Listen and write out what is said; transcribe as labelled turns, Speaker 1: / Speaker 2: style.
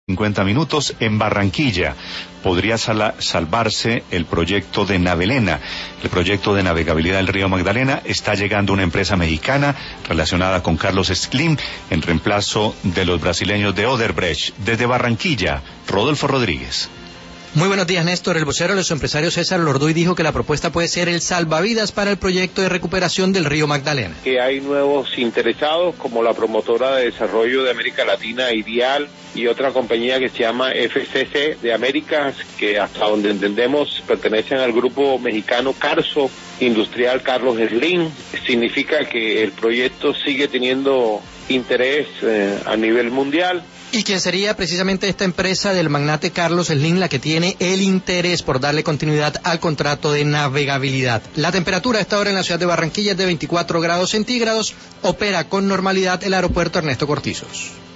Speaker 1: 50 minutos en Barranquilla. Podría salvarse el proyecto de Navelena. El proyecto de navegabilidad del río Magdalena. Está llegando una empresa mexicana relacionada con Carlos Slim en reemplazo de los brasileños de Odebrecht. Desde Barranquilla, Rodolfo Rodríguez.
Speaker 2: Muy buenos días, Néstor. El vocero de los empresarios, César Lorduy, dijo que la propuesta puede ser el salvavidas para el proyecto de recuperación del río Magdalena.
Speaker 3: Que hay nuevos interesados, como la promotora de desarrollo de América Latina, Ideal, y otra compañía que se llama FCC de Américas, que hasta donde entendemos pertenecen al grupo mexicano Carso Industrial Carlos Slim. Significa que el proyecto sigue teniendo interés a nivel mundial.
Speaker 2: ¿Y quién sería precisamente esta empresa del magnate Carlos Slim la que tiene el interés por darle continuidad al contrato de navegabilidad? La temperatura a esta hora en la ciudad de Barranquilla es de 24 grados centígrados. Opera con normalidad el aeropuerto Ernesto Cortizos.